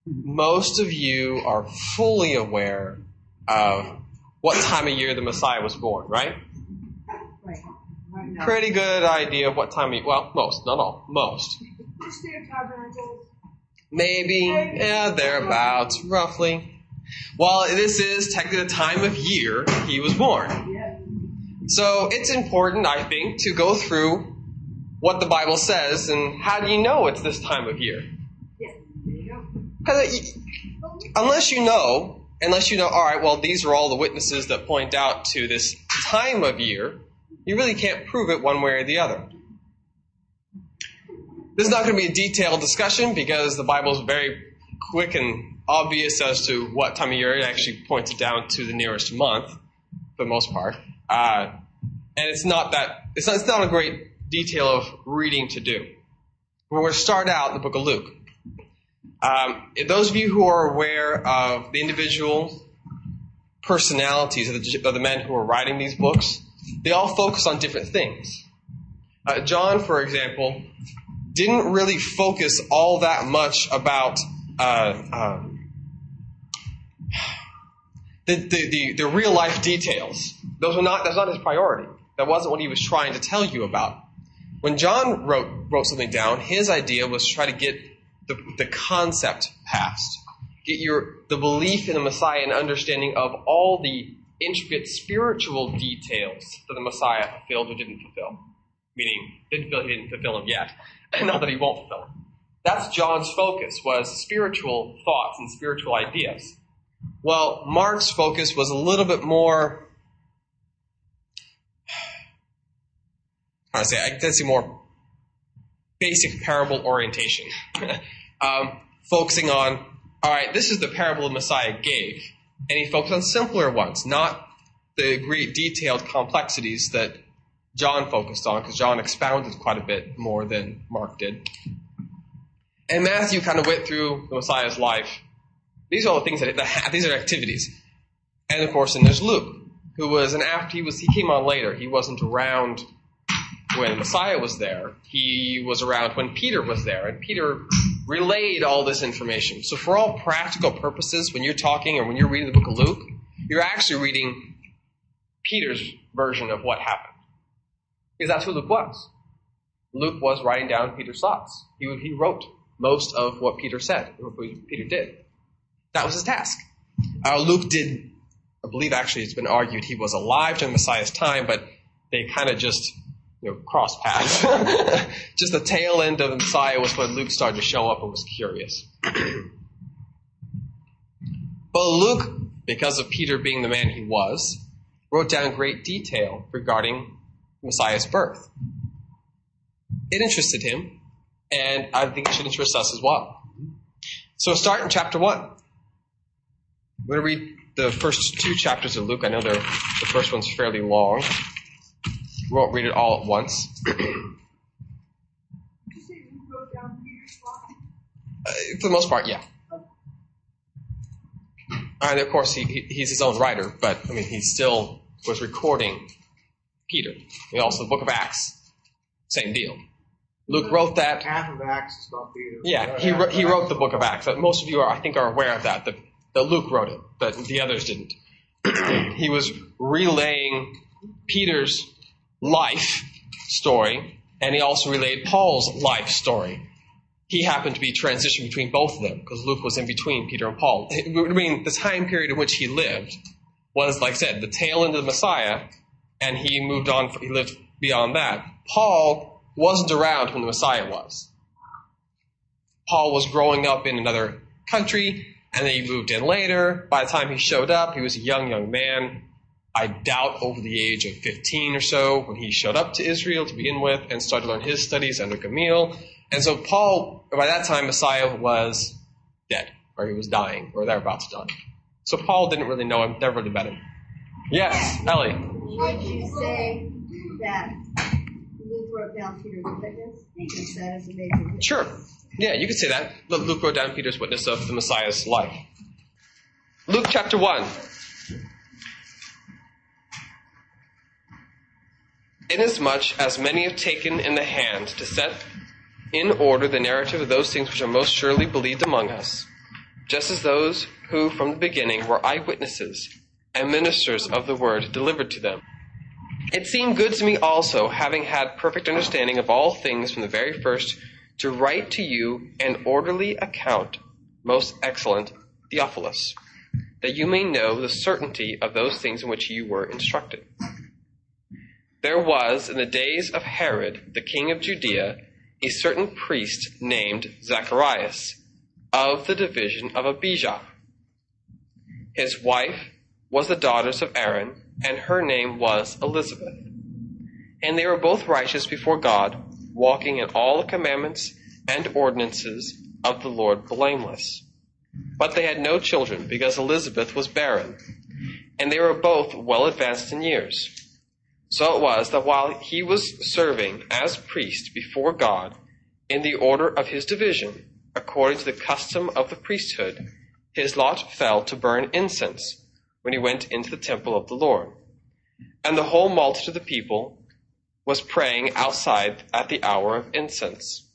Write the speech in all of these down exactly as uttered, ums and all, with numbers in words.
most of you are fully aware of what time of year the Messiah was born, right? Right. Right now. Pretty good idea of what time of year, well, most, not all, most. First day of Tabernacles. Maybe, yeah, thereabouts, roughly. Well, this is technically the time of year he was born. Yeah. So it's important, I think, to go through what the Bible says and how do you know it's this time of year? Yeah. There you go. Because unless you know, unless you know, all right, well, these are all the witnesses that point out to this time of year, you really can't prove it one way or the other. This is not going to be a detailed discussion because the Bible is very quick and obvious as to what time of year. It actually points it down to the nearest month, for the most part. Uh, and it's not that, it's not, it's not a great detail of reading to do. We're going to start out in the book of Luke. Um, those of you who are aware of the individual personalities of the, of the men who are writing these books, they all focus on different things. Uh, John, for example, didn't really focus all that much about uh, um, the, the, the, the real life details. Those were not, that's not his priority. That wasn't what he was trying to tell you about. When John wrote wrote something down, his idea was to try to get the, the concept past. Get your the belief in the Messiah and understanding of all the intricate spiritual details that the Messiah fulfilled or didn't fulfill. Meaning, didn't feel he didn't fulfill them yet. And not that he won't fulfill them. That's John's focus, was spiritual thoughts and spiritual ideas. Well, Mark's focus was a little bit more, how do I say, I guess a more basic parable orientation. um, focusing on, all right, this is the parable the Messiah gave. And he focused on simpler ones, not the great detailed complexities that John focused on, because John expounded quite a bit more than Mark did. And Matthew kind of went through the Messiah's life. These are all the things that, that these are activities. And of course, then there's Luke, who was an after he was he came on later. He wasn't around when the Messiah was there. He was around when Peter was there, and Peter relayed all this information. So for all practical purposes, when you're talking or when you're reading the book of Luke, you're actually reading Peter's version of what happened. Because that's who Luke was. Luke was writing down Peter's thoughts. He, he wrote most of what Peter said, what Peter did. That was his task. Uh, Luke did, I believe actually it's been argued he was alive during Messiah's time, but they kind of just, you know, crossed paths. Just the tail end of the Messiah was when Luke started to show up and was curious. But Luke, because of Peter being the man he was, wrote down great detail regarding Messiah's birth. It interested him, and I think it should interest us as well. So we'll start in chapter one. I'm going to read the first two chapters of Luke. I know they're, the first one's fairly long. We won't read it all at once. Did you say you wrote down Peter's thoughts? Uh, for the most part, yeah. And of course, he, he, he's his own writer, but I mean, he still was recording Peter. And also the book of Acts, same deal. Luke wrote that. Half of Acts is about Peter. Yeah, he wrote, he wrote the book of Acts. Most of you, are, I think, are aware of that, that, that Luke wrote it, but the others didn't. He was relaying Peter's life story, and he also relayed Paul's life story. He happened to be transitioning between both of them, because Luke was in between Peter and Paul. I mean, the time period in which he lived was, like I said, the tail end of the Messiah, and he moved on, he lived beyond that. Paul wasn't around when the Messiah was. Paul was growing up in another country, and then he moved in later. By the time he showed up, he was a young, young man. I doubt over the age of fifteen or so when he showed up to Israel to begin with and started to learn his studies under Gamaliel. And so Paul, by that time, Messiah was dead, or he was dying, or thereabouts done. So Paul didn't really know him, never really met him. Yes, Ellie. Would you say that Luke wrote down Peter's witness? Because that is a major witness. Sure. Yeah, you could say that. Luke wrote down Peter's witness of the Messiah's life. Luke chapter one. Inasmuch as many have taken in the hand to set in order the narrative of those things which are most surely believed among us, just as those who from the beginning were eyewitnesses and ministers of the word delivered to them. It seemed good to me also, having had perfect understanding of all things from the very first, to write to you an orderly account, most excellent Theophilus, that you may know the certainty of those things in which you were instructed. There was, in the days of Herod, the king of Judea, a certain priest named Zacharias, of the division of Abijah. His wife was the daughter of Aaron, and her name was Elizabeth. And they were both righteous before God, walking in all the commandments and ordinances of the Lord blameless. But they had no children, because Elizabeth was barren, and they were both well advanced in years. So it was that while he was serving as priest before God in the order of his division, according to the custom of the priesthood, his lot fell to burn incense when he went into the temple of the Lord. And the whole multitude of the people was praying outside at the hour of incense.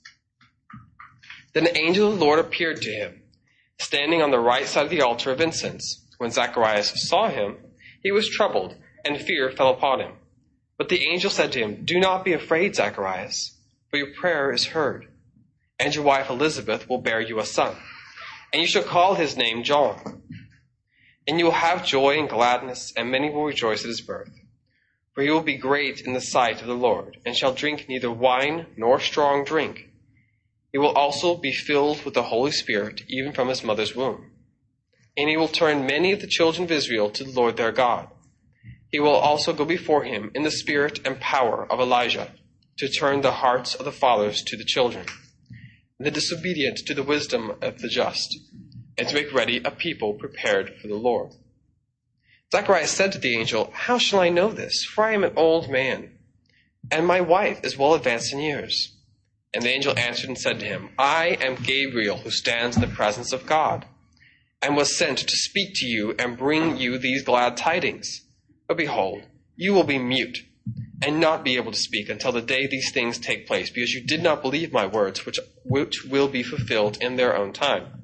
Then the angel of the Lord appeared to him, standing on the right side of the altar of incense. When Zacharias saw him, he was troubled, and fear fell upon him. But the angel said to him, "Do not be afraid, Zacharias, for your prayer is heard. And your wife Elizabeth will bear you a son, and you shall call his name John. And you will have joy and gladness, and many will rejoice at his birth. For he will be great in the sight of the Lord, and shall drink neither wine nor strong drink. He will also be filled with the Holy Spirit, even from his mother's womb. And he will turn many of the children of Israel to the Lord their God. He will also go before him in the spirit and power of Elijah, to turn the hearts of the fathers to the children, and the disobedient to the wisdom of the just, and to make ready a people prepared for the Lord." Zacharias said to the angel, "How shall I know this? For I am an old man, and my wife is well advanced in years." And the angel answered and said to him, "I am Gabriel, who stands in the presence of God, and was sent to speak to you and bring you these glad tidings. But behold, you will be mute, and not be able to speak until the day these things take place, because you did not believe my words, which, which will be fulfilled in their own time."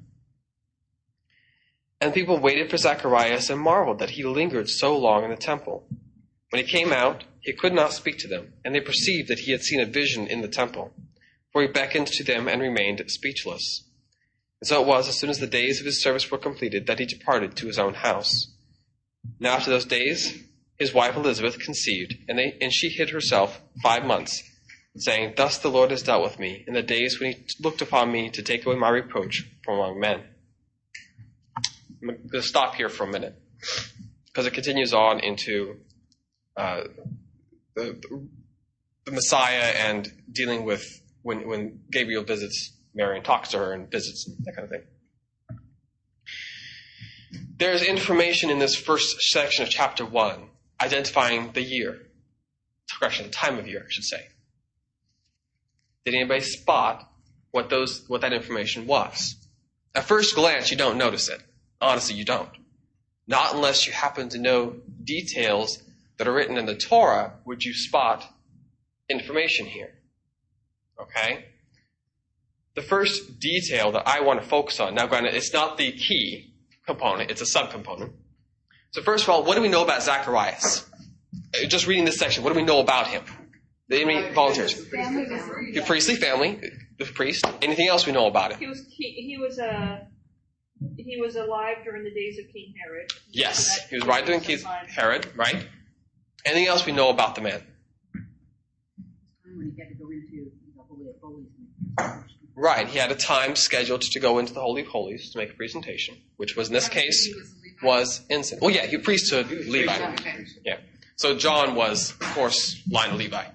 And people waited for Zacharias and marveled that he lingered so long in the temple. When he came out, he could not speak to them, and they perceived that he had seen a vision in the temple, for he beckoned to them and remained speechless. And so it was, as soon as the days of his service were completed, that he departed to his own house. Now after those days, his wife Elizabeth conceived, and, they, and she hid herself five months, saying, "Thus the Lord has dealt with me in the days when he looked upon me to take away my reproach from among men." I'm going to stop here for a minute, because it continues on into uh, the, the Messiah and dealing with when, when Gabriel visits Mary and talks to her and visits and that kind of thing. There's information in this first section of chapter one identifying the year. Correction, time of year, I should say. Did anybody spot what those what that information was? At first glance, you don't notice it. Honestly, you don't. Not unless you happen to know details that are written in the Torah would you spot information here. Okay? The first detail that I want to focus on, now granted, it's not the key component, it's a subcomponent. So first of all, what do we know about Zacharias? Just reading this section, what do we know about him? Any volunteers? The priestly family, the priest. Anything else we know about him? He was he, he was uh, he was alive during the days of King Herod. Yes, he was right during King Herod, right? Anything else we know about the man? When he had to go into the Holy of Holies. Right, he had a time scheduled to go into the Holy of Holies to make a presentation, which was in this case was incense. Well, yeah, he priesthood Levi. Yeah. So John was, of course, line of Levi.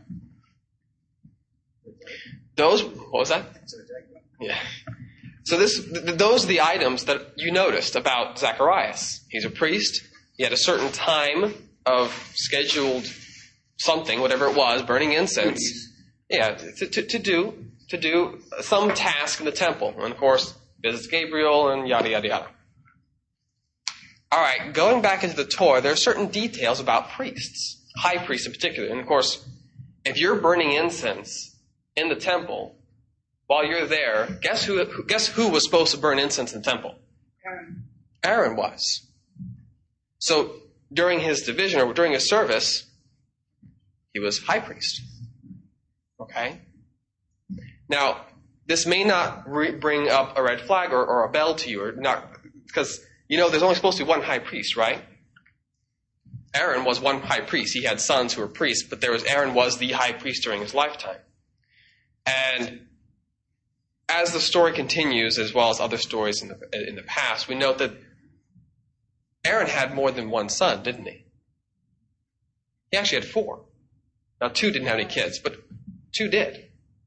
Those, what was that? Yeah. So this, th- those are the items that you noticed about Zacharias. He's a priest. He had a certain time of scheduled something, whatever it was, burning incense. Yeah, to, to, to do to do some task in the temple. And of course, visits Gabriel and yada yada yada. All right, going back into the Torah, there are certain details about priests, high priests in particular. And of course, if you're burning incense in the temple while you're there, guess who? Guess who was supposed to burn incense in the temple? Aaron. Aaron was. So during his division or during his service, he was high priest. Okay? Now, this may not re- bring up a red flag or, or a bell to you, or not, because, you know, there's only supposed to be one high priest, right? Aaron was one high priest. He had sons who were priests, but there was Aaron was the high priest during his lifetime. And as the story continues, as well as other stories in the in the past, we note that Aaron had more than one son, didn't he? He actually had four. Now, two didn't have any kids, but two did.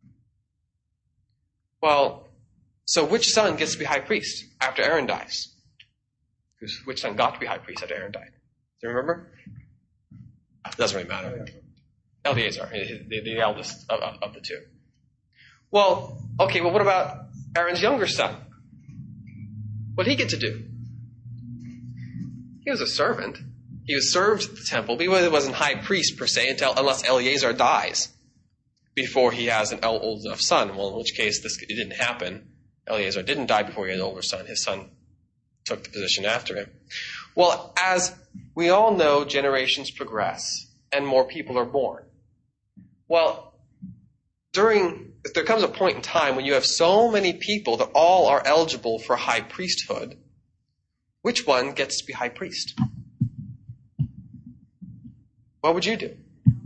Well, so which son gets to be high priest after Aaron dies? Which son got to be high priest after Aaron died? Do you remember? It doesn't really matter. Eleazar, the, the eldest of, of, of the two. Well, okay, well, what about Aaron's younger son? What did he get to do? He was a servant. He was served at the temple, but he wasn't high priest per se until unless Eleazar dies before he has an old enough son. Well, in which case this it didn't happen. Eleazar didn't die before he had an older son. His son took the position after him. Well, as we all know, generations progress and more people are born. Well, during there comes a point in time when you have so many people that all are eligible for high priesthood. Which one gets to be high priest? What would you do?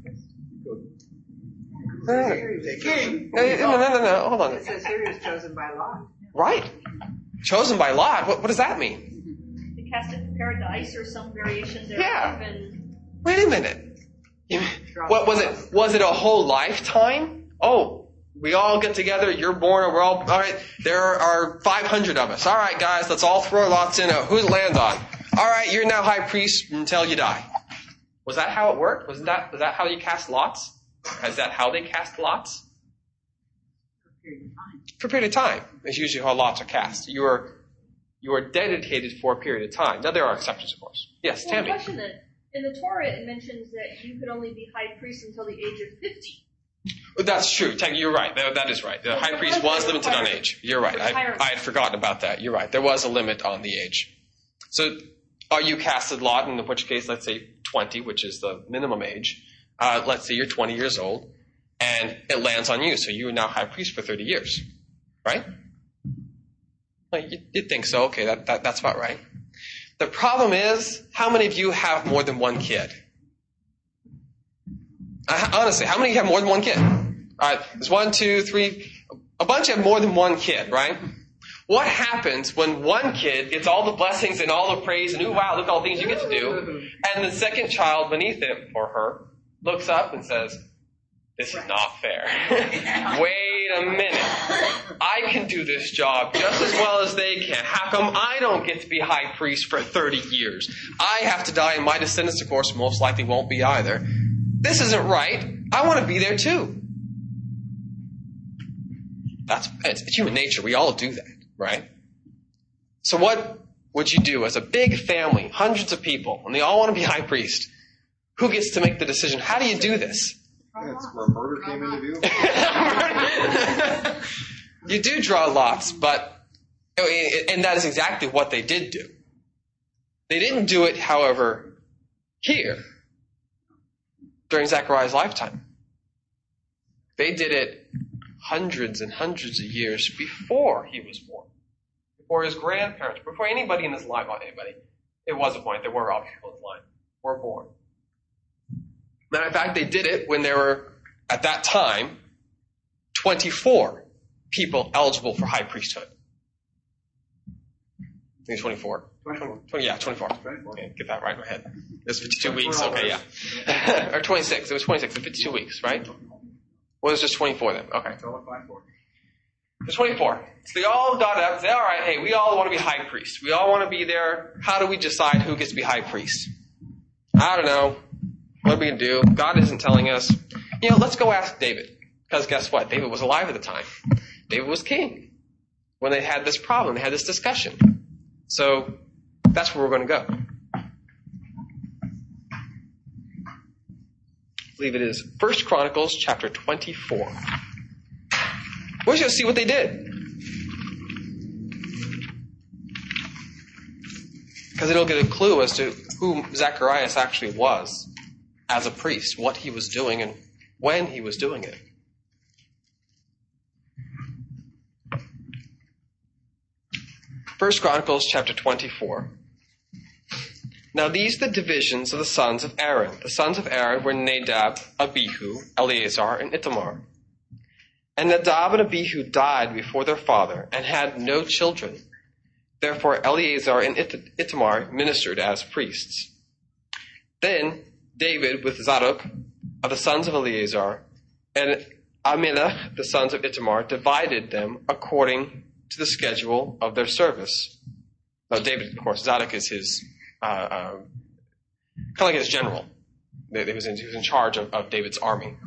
No, no, no. King. No, no, no, no, no. Hold on. It says here is chosen by lot. Right. Chosen by lot. What, what does that mean? The cast of paradise or some variation thereof. Yeah. And Wait a minute. You, what was it? Was it a whole lifetime? Oh, we all get together. You're born, and we're all all right. There are five hundred of us. All right, guys, let's all throw lots in. Who's it land on? All right, you're now high priest until you die. Was that how it worked? Was that was that how you cast lots? Is that how they cast lots? For a period of time. For a period of time. Is usually how lots are cast. You are you are dedicated for a period of time. Now there are exceptions, of course. Yes, well, Tammy. question then. In the Torah, it mentions that you could only be high priest until the age of fifty. That's true. Tammy, you're right. That, that is right. The high priest was limited on age. You're right. I, I had forgotten about that. You're right. There was a limit on the age. So are you casted lot, in which case, let's say twenty, which is the minimum age. Uh, let's say you're twenty years old, and it lands on you. So you are now high priest for thirty years, right? Well, you, you'd think so. Okay, that, that that's about right. The problem is, how many of you have more than one kid? Uh, honestly, how many of you have more than one kid? All right, there's one, two, three. A bunch have more than one kid, right? What happens when one kid gets all the blessings and all the praise and, ooh, wow, look at all the things you get to do, and the second child beneath him or her looks up and says, this is not fair. Wait a minute. I can do this job just as well as they can. How come I don't get to be high priest for thirty years? I have to die, and my descendants, of course, most likely won't be either. This isn't right. I want to be there too. That's it's human nature. We all do that, right? So what would you do as a big family, hundreds of people, and they all want to be high priest? Who gets to make the decision? How do you do this? That's where murder came into view. You do draw lots, but and that is exactly what they did do. They didn't do it, however, here during Zechariah's lifetime. They did it hundreds and hundreds of years before he was born, before his grandparents, before anybody in his line, well, anybody. It was a point. There were all people in his line were born. Matter of fact, they did it when there were, at that time, twenty-four people eligible for high priesthood. I think it's twenty-four. twenty-four. twenty, yeah, twenty-four. twenty-four. Okay, get that right in my head. It was fifty-two weeks. Okay, yeah. Or twenty-six. It was twenty-six. So fifty-two weeks, right? Well, it was just twenty-four then. Okay. It's twenty-four. So they all got up and said, all right, hey, we all want to be high priests. We all want to be there. How do we decide who gets to be high priest? I don't know. What are we going to do? God isn't telling us. You know, let's go ask David. Because guess what? David was alive at the time. David was king when they had this problem. They had this discussion. So that's where we're going to go. I believe it is First Chronicles chapter twenty-four. We're just going to see what they did. Because it'll get a clue as to who Zacharias actually was as a priest, what he was doing, and when he was doing it. First Chronicles chapter twenty-four. Now these are the divisions of the sons of Aaron. The sons of Aaron were Nadab, Abihu, Eleazar, and Ithamar. And Nadab and Abihu died before their father and had no children. Therefore Eleazar and It- Ithamar ministered as priests. Then David with Zadok of the sons of Eleazar and Ahimelech, the sons of Ithamar, divided them according to the schedule of their service. Now David, of course, Zadok is his uh, uh, kind of like his general. He was in, he was in charge of, of David's army.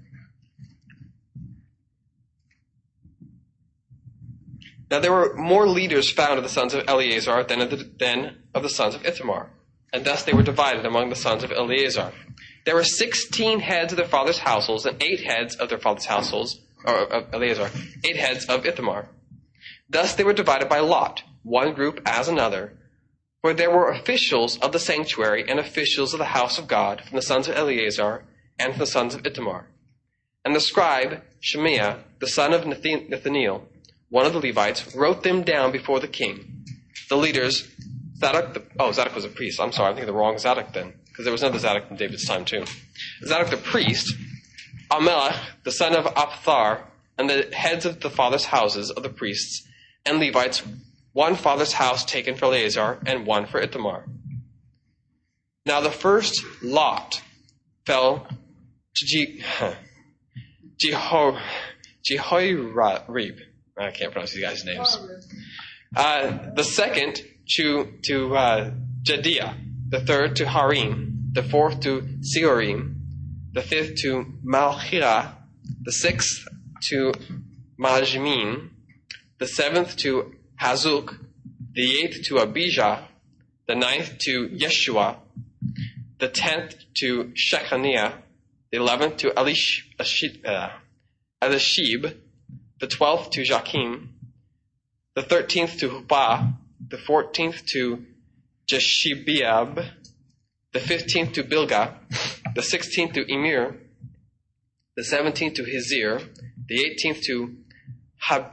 Now there were more leaders found of the sons of Eleazar than of the, than of the sons of Ithamar, and thus they were divided among the sons of Eleazar. There were sixteen heads of their father's households, and eight heads of their father's households, or of Eleazar, eight heads of Ithamar. Thus they were divided by lot, one group as another, for there were officials of the sanctuary and officials of the house of God from the sons of Eleazar and from the sons of Ithamar. And the scribe, Shemaiah, the son of Nathaniel, one of the Levites, wrote them down before the king. The leaders, Zadok, the, oh, Zadok was a priest. I'm sorry, I'm thinking the wrong Zadok then, because there was another Zadok in David's time too. Zadok the priest, Ahimelech, the son of Abiathar, and the heads of the fathers' houses of the priests and Levites, one father's house taken for Eleazar and one for Ithamar. Now the first lot fell to Je- Jeho- Jehoiarib. I can't pronounce these guys' names. Uh, the second to, to uh, Jediah. The third to Harim. The fourth to Seorim. The fifth to Malchirah. The sixth to Maljimin. The seventh to Hazuk. The eighth to Abijah. The ninth to Yeshua. The tenth to Shechaniah. The eleventh to Elish, uh, Elishib. The twelfth to Joachim. The thirteenth to Huppah. The fourteenth to Jeshibeab. The fifteenth to Bilgah. The sixteenth to Emir. The seventeenth to Hizir. The eighteenth to Hab,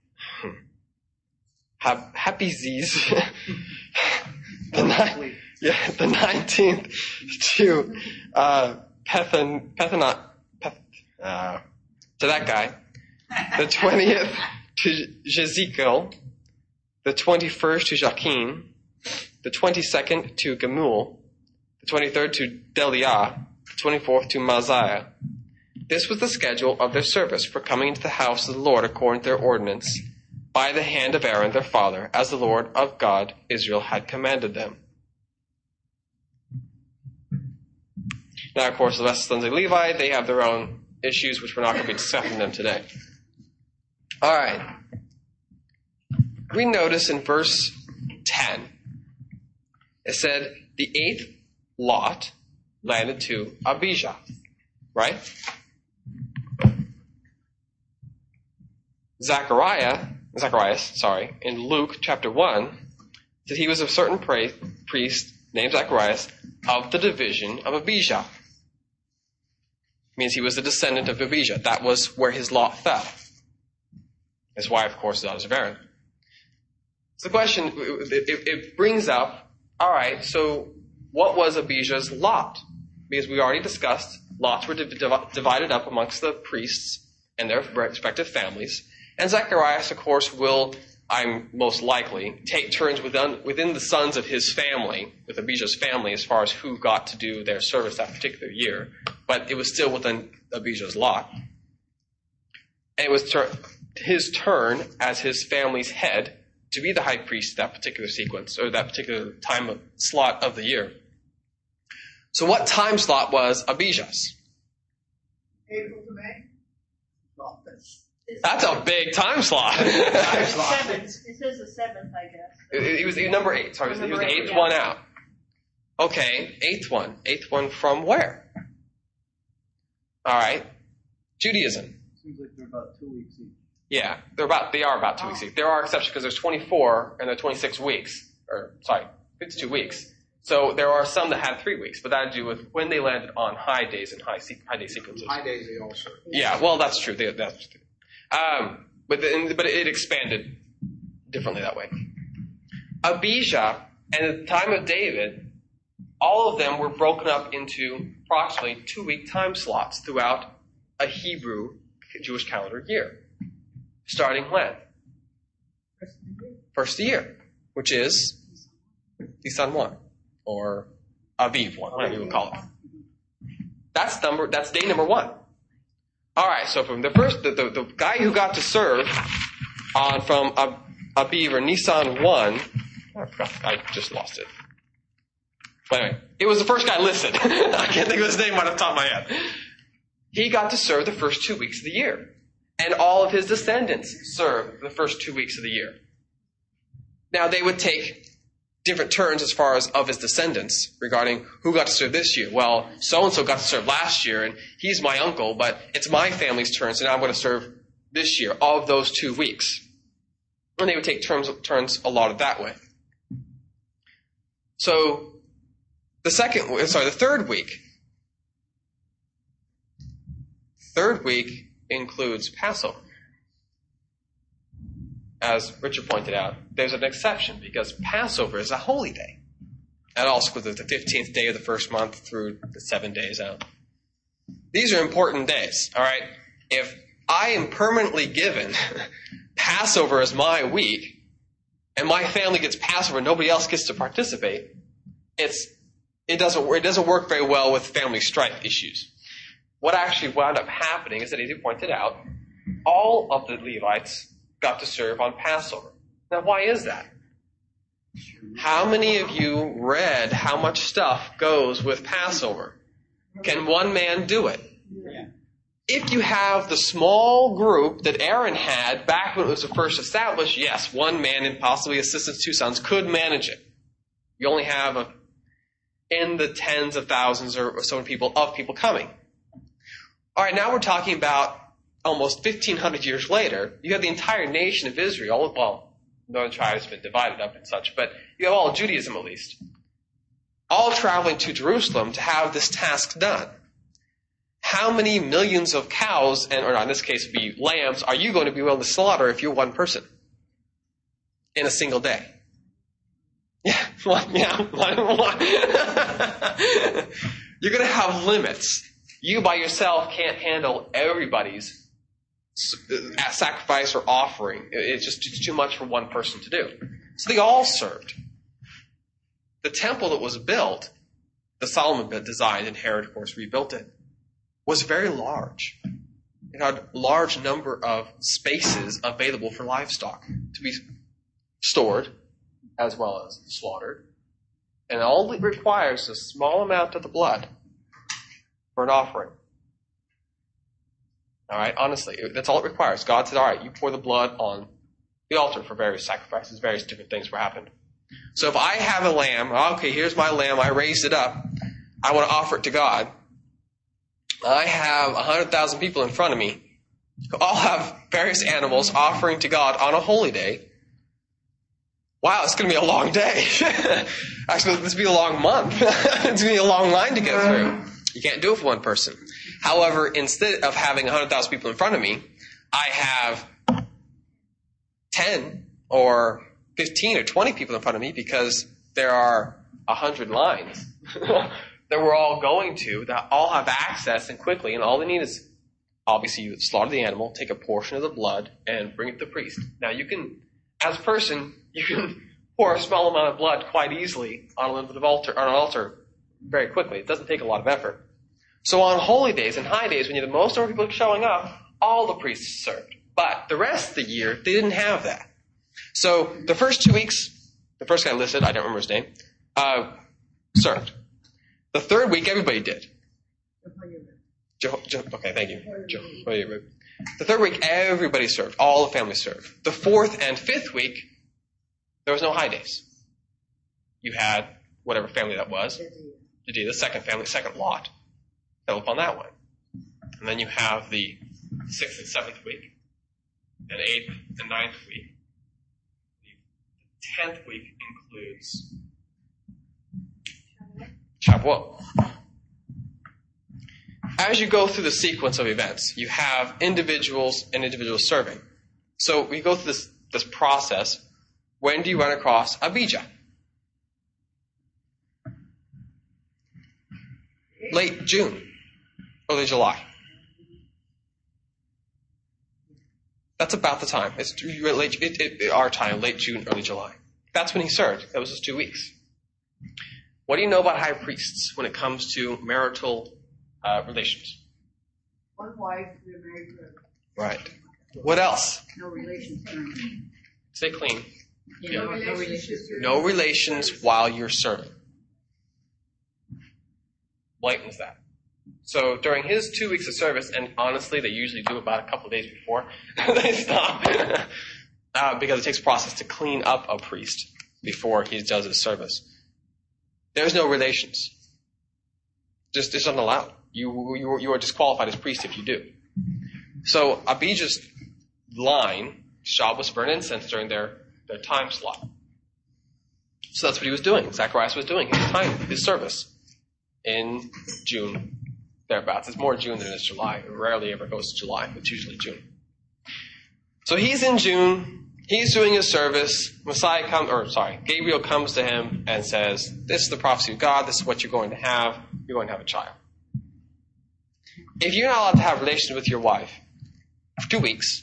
Hab, Hapiziz. the, ni- yeah, the nineteenth to uh, Pethan, Pethanot, Peth, uh, to that guy. The twentieth to Jezekiel. The twenty-first to Joachim. The twenty-second to Gamul. The twenty-third to Deliah. The twenty-fourth to Maziah. This was the schedule of their service for coming into the house of the Lord according to their ordinance, by the hand of Aaron their father, as the Lord of God Israel had commanded them. Now, of course, the rest of the sons of Levi, they have their own issues, which we're not going to be discussing them today. All right. We notice in verse ten, it said the eighth lot landed to Abijah, right? Zachariah, Zacharias, sorry, in Luke chapter one, said he was a certain pra- priest named Zacharias of the division of Abijah. Means he was a descendant of Abijah. That was where his lot fell. His wife, of course, the daughters of Aaron. So the question, it, it, it brings up, all right, so what was Abijah's lot? Because we already discussed, lots were div- divided up amongst the priests and their respective families. And Zacharias, of course, will, I'm most likely, take turns within, within the sons of his family, with Abijah's family, as far as who got to do their service that particular year. But it was still within Abijah's lot. And it was ter- his turn as his family's head to be the high priest that particular sequence, or that particular time of, slot of the year. So what time slot was Abijah's? April to May. That's a big time slot. Seventh. It says the seventh, I guess. He was he was number eight. Sorry, he was Number the eight, eighth yeah. one out. Okay, eighth one. Eighth one from where? All right, Judaism. Seems like they're about two weeks each. Yeah, they're about they are about two weeks each. There are exceptions because there's twenty-four and there are twenty-six weeks. Or sorry, fifty-two weeks. So there are some that had three weeks, but that had to do with when they landed on high days and high, se- high day sequences. High days they all serve. Yeah, well, that's true. They, that's true. Um, but, the, but it expanded differently that way. Abijah, and at the time of David, all of them were broken up into approximately two-week time slots throughout a Hebrew Jewish calendar year. Starting when? First of the year, which is Nisan one, or Aviv one, whatever you would call it. That's number. That's day number one. All right, so from the first, the, the, the guy who got to serve on from Ab, Aviv or Nisan one, oh, I forgot, I just lost it. But anyway, it was the first guy listed. I can't think of his name right off the top of my head. He got to serve the first two weeks of the year. And all of his descendants served the first two weeks of the year. Now, they would take different turns as far as of his descendants regarding who got to serve this year. Well, so-and-so got to serve last year, and he's my uncle, but it's my family's turn, so now I'm going to serve this year of those two weeks. And they would take turns, turns allotted that way. So, the second, sorry, the third week. Third week includes Passover. As Richard pointed out, there's an exception because Passover is a holy day. That also includes the fifteenth day of the first month through the seven days out. These are important days, all right? If I am permanently given Passover as my week, and my family gets Passover and nobody else gets to participate, it's it doesn't it doesn't work very well with family strife issues. What actually wound up happening is that, as he pointed out, all of the Levites got to serve on Passover. Now, why is that? How many of you read how much stuff goes with Passover? Can one man do it? Yeah. If you have the small group that Aaron had back when it was first established, yes, one man and possibly assistants, two sons, could manage it. You only have a, in the tens of thousands or so people of people coming. All right, now we're talking about almost fifteen hundred years later. You have the entire nation of Israel. Well, northern tribes have been divided up and such, but you have all of Judaism at least, all traveling to Jerusalem to have this task done. How many millions of cows, and or in this case it would be lambs, are you going to be willing to slaughter if you're one person in a single day? Yeah, one, yeah, one, one. You're going to have limits. You by yourself can't handle everybody's sacrifice or offering. It's just it's too much for one person to do. So they all served. The temple that was built, the Solomon designed, and Herod, of course, rebuilt it, was very large. It had a large number of spaces available for livestock to be stored as well as slaughtered. And all it requires is a small amount of the blood for an offering. All right, honestly, that's all it requires. God said, all right, you pour the blood on the altar for various sacrifices, various different things will happen. So if I have a lamb, okay, here's my lamb, I raised it up, I want to offer it to God. I have one hundred thousand people in front of me who all have various animals offering to God on a holy day. Wow, it's going to be a long day. Actually, this will be a long month. It's going to be a long line to get through. You can't do it for one person. However, instead of having one hundred thousand people in front of me, I have ten or fifteen or twenty people in front of me because there are one hundred lines that we're all going to that all have access and quickly, and all they need is, obviously, you slaughter the animal, take a portion of the blood, and bring it to the priest. Now, you can, as a person, you can pour a small amount of blood quite easily on a little altar, on an altar very quickly. It doesn't take a lot of effort. So on holy days and high days, when you have the most number of people showing up, all the priests served. But the rest of the year, they didn't have that. So the first two weeks, the first guy listed, I don't remember his name, uh, served. The third week, everybody did. Jeho- Je- okay, thank you. Je- the third week, everybody served. All the families served. The fourth and fifth week, there was no high days. You had whatever family that was. You did the second family, second lot. Fell upon that one. And then you have the sixth and seventh week, and eighth and ninth week. The tenth week includes Well, as you go through the sequence of events, you have individuals and individuals serving. So we go through this, this process. When do you run across Abijah? Late June, early July. That's about the time. It's late, it, it, our time, late June, early July. That's when he served. That was his two weeks. What do you know about high priests when it comes to marital uh, relations? One wife, they're married to Right. What else? no relations. during- Stay clean. Yeah, no relations. No relations while you're serving. Blatant as that. So during his two weeks of service, and honestly, they usually do about a couple of days before they stop, uh, because it takes a process to clean up a priest before he does his service. There's no relations. Just it's not allowed. You, you you are disqualified as priest if you do. So Abijah's line, job was to burn incense during their, their time slot. So that's what he was doing. Zacharias was doing his time, his service in June, thereabouts. It's more June than it is July. It rarely ever goes to July. It's usually June. So he's in June. He's doing his service. Messiah comes, or sorry, Gabriel comes to him and says, "This is the prophecy of God. This is what you're going to have. You're going to have a child." If you're not allowed to have relations with your wife for two weeks,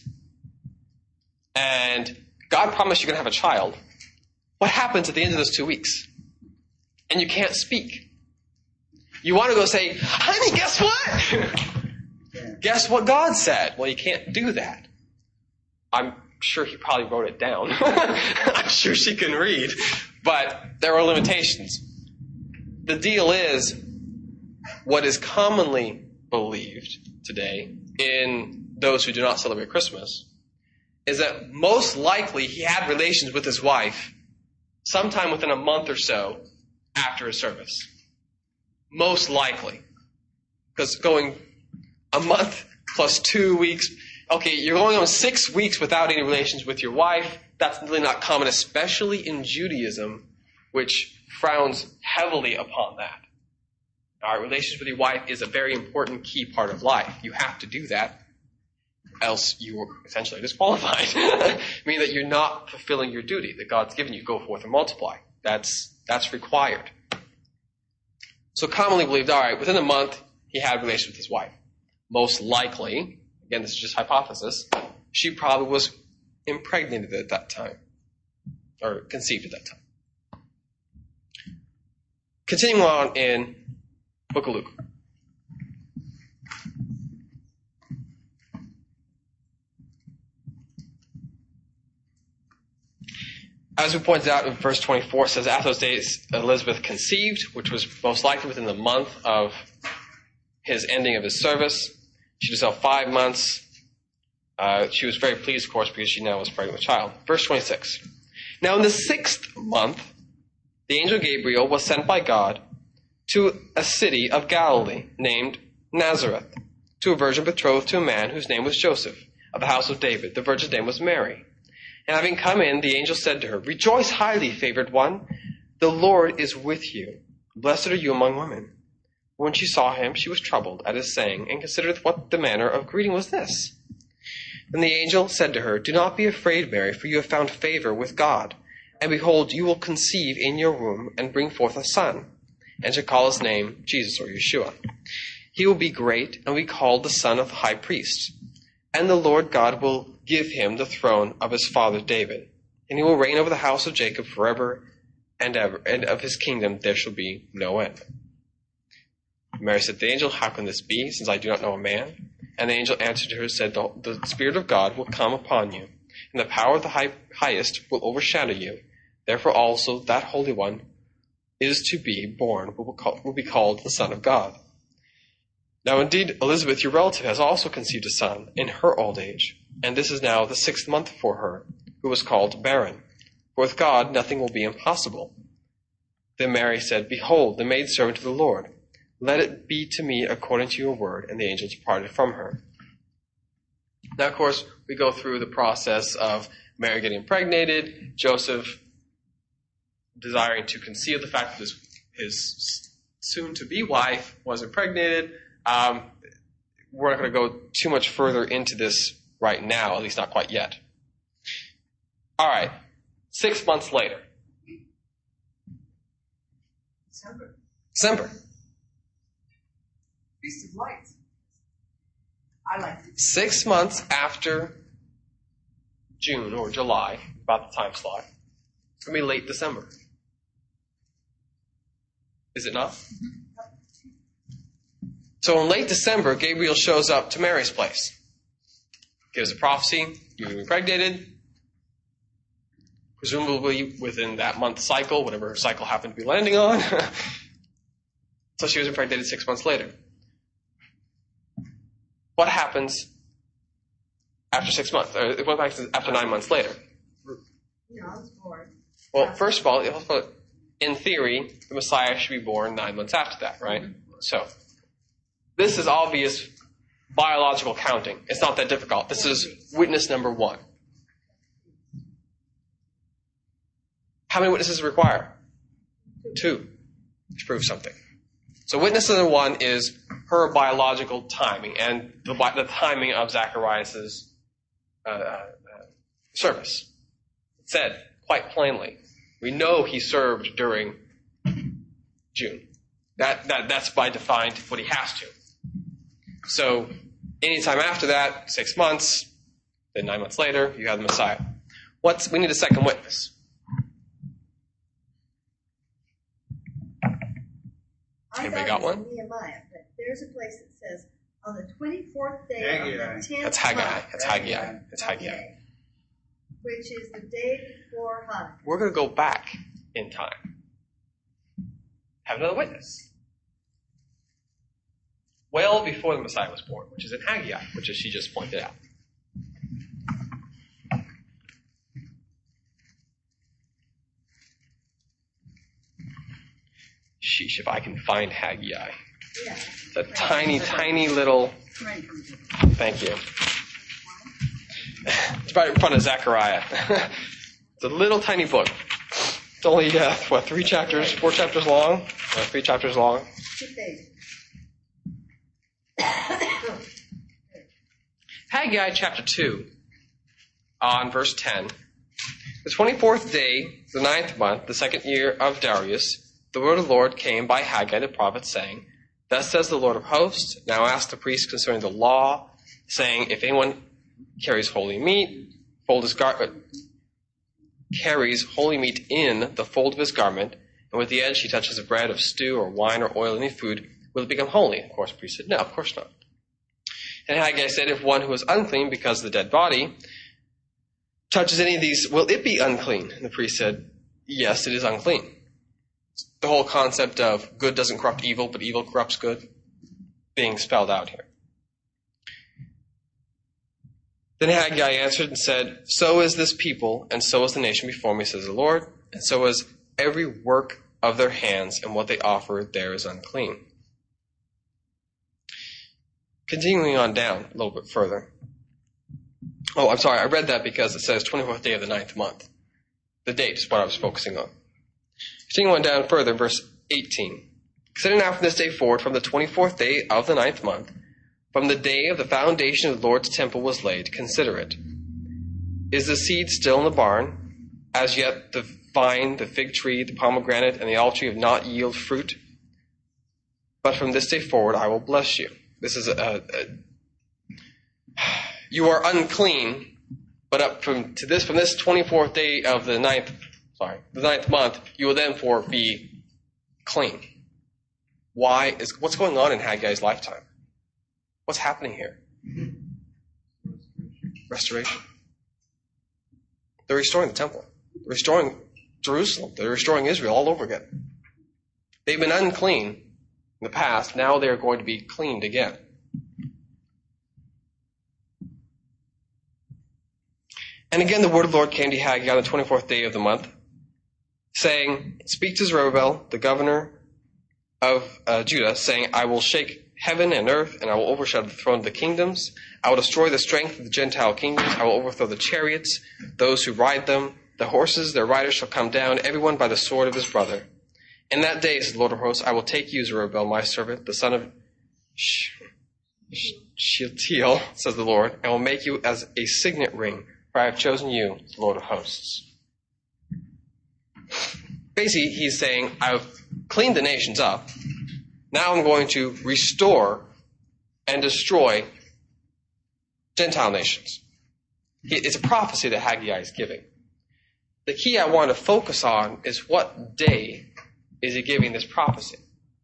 and God promised you're going to have a child, what happens at the end of those two weeks? And you can't speak. You want to go say, "Honey, guess what? Guess what God said?" Well, you can't do that. I'm sure he probably wrote it down. I'm sure she can read. But there are limitations. The deal is, what is commonly believed today in those who do not celebrate Christmas is that most likely he had relations with his wife sometime within a month or so after his service. Most likely. Because going a month plus two weeks, okay, you're going on six weeks without any relations with your wife. That's really not common, especially in Judaism, which frowns heavily upon that. All right, relations with your wife is a very important key part of life. You have to do that, else you are essentially disqualified. Meaning that you're not fulfilling your duty that God's given you. Go forth and multiply. That's that's required. So commonly believed, all right, within a month, he had relations with his wife. Most likely, again, this is just hypothesis, she probably was impregnated at that time, or conceived at that time. Continuing on in Book of Luke. As we pointed out in verse twenty-four, it says, "After those days Elizabeth conceived," which was most likely within the month of his ending of his service. She was out five months. Uh, she was very pleased, of course, because she now was pregnant with a child. Verse twenty-six. "Now in the sixth month, the angel Gabriel was sent by God to a city of Galilee named Nazareth, to a virgin betrothed to a man whose name was Joseph, of the house of David. The virgin's name was Mary. And having come in, the angel said to her, 'Rejoice, highly favored one. The Lord is with you. Blessed are you among women.' When she saw him, she was troubled at his saying, and considered what the manner of greeting was this. Then the angel said to her, 'Do not be afraid, Mary, for you have found favor with God. And behold, you will conceive in your womb and bring forth a son, and shall call his name Jesus,' or Yeshua. 'He will be great and will be called the Son of the High Priest. And the Lord God will give him the throne of his father David, and he will reign over the house of Jacob forever and ever, and of his kingdom there shall be no end.' Mary said to the angel, 'How can this be, since I do not know a man?' And the angel answered her and said, the, the Spirit of God will come upon you, and the power of the high, highest will overshadow you. Therefore also that Holy One is to be born will, call, will be called the Son of God. Now indeed, Elizabeth, your relative, has also conceived a son in her old age, and this is now the sixth month for her, who was called barren. For with God nothing will be impossible.' Then Mary said, 'Behold, the maidservant of the Lord. Let it be to me according to your word.' And the angel departed from her." Now, of course, we go through the process of Mary getting impregnated, Joseph desiring to conceal the fact that his, his soon-to-be wife was impregnated. Um, we're not going to go too much further into this right now, at least not quite yet. All right, six months later. December. December. Feast of Lights. I like it. Six months after June or July, about the time slot, it's going to be late December. Is it not? So in late December, Gabriel shows up to Mary's place. Gives a prophecy. You've been impregnated. Presumably within that month cycle, whatever her cycle happened to be landing on. So she was impregnated six months later. What happens after six months? Or what happens after nine months later? No, I was born. Well, first of all, in theory, the Messiah should be born nine months after that, right? So, this is obvious biological counting. It's not that difficult. This is witness number one. How many witnesses require? Two to prove something. So witness number one is her biological timing and the, the timing of Zacharias' uh, uh, service. It said quite plainly, we know he served during June. That, that that's by defined what he has to. So anytime after that, six months, then nine months later, you have the Messiah. What's we need a second witness. I Anybody thought got it was one? Nehemiah, but there's a place that says on the twenty-fourth day Haggai. of the tenth That's Haggai. month, That's Haggai. That's Haggai. okay, which is the day before Hanukkah. We're going to go back in time. Have another witness. Well before the Messiah was born, which is in Haggai, which as she just pointed out. Sheesh, if I can find Haggai. Yeah. The tiny, tiny little... Thank you. It's right in front of Zechariah. It's a little tiny book. It's only, uh, what, three chapters, four chapters long? Uh, three chapters long. Two pages. Haggai chapter two, on verse ten. The twenty-fourth day, the ninth month, the second year of Darius, the word of the Lord came by Haggai the prophet, saying, Thus says the Lord of hosts, now ask the priest concerning the law, saying, if anyone carries holy meat, fold his gar- carries holy meat in the fold of his garment, and with the edge he touches the bread of stew or wine or oil, any food, will it become holy? Of course, the priest said, no, of course not. And Haggai said, if one who is unclean because of the dead body touches any of these, will it be unclean? And the priest said, yes, it is unclean. The whole concept of good doesn't corrupt evil, but evil corrupts good, being spelled out here. Then Haggai answered and said, so is this people, and so is the nation before me, says the Lord, and so is every work of their hands, and what they offer there is unclean. Continuing on down a little bit further. Oh, I'm sorry, I read that because it says twenty-fourth day of the ninth month. The date is what I was focusing on. Continuing on down further, verse eighteen. Consider now from this day forward, from the twenty-fourth day of the ninth month, from the day of the foundation of the Lord's temple was laid, consider it. Is the seed still in the barn? As yet the vine, the fig tree, the pomegranate, and the olive tree have not yielded fruit? But from this day forward I will bless you. This is a, a you are unclean, but up from to this from this twenty-fourth day of the ninth, sorry, the ninth month, you will therefore be clean. Why is what's going on in Haggai's lifetime? What's happening here? Restoration. They're restoring the temple. They're restoring Jerusalem. They're restoring Israel all over again. They've been unclean in the past. Now they're going to be cleaned again. And again, the word of the Lord came to Haggai on the twenty-fourth day of the month, saying, Speak to Zerubbabel, the governor of uh, Judah, saying, I will shake heaven and earth, and I will overshadow the throne of the kingdoms. I will destroy the strength of the Gentile kingdoms. I will overthrow the chariots, those who ride them. The horses, their riders shall come down, everyone by the sword of his brother. In that day, says the Lord of hosts, I will take you, Zerubbabel, my servant, the son of Sh- Sh- Shealtiel, says the Lord, and will make you as a signet ring, for I have chosen you, the Lord of hosts. Basically, he's saying, I've cleaned the nations up. Now I'm going to restore and destroy Gentile nations. It's a prophecy that Haggai is giving. The key I want to focus on is what day is he giving this prophecy?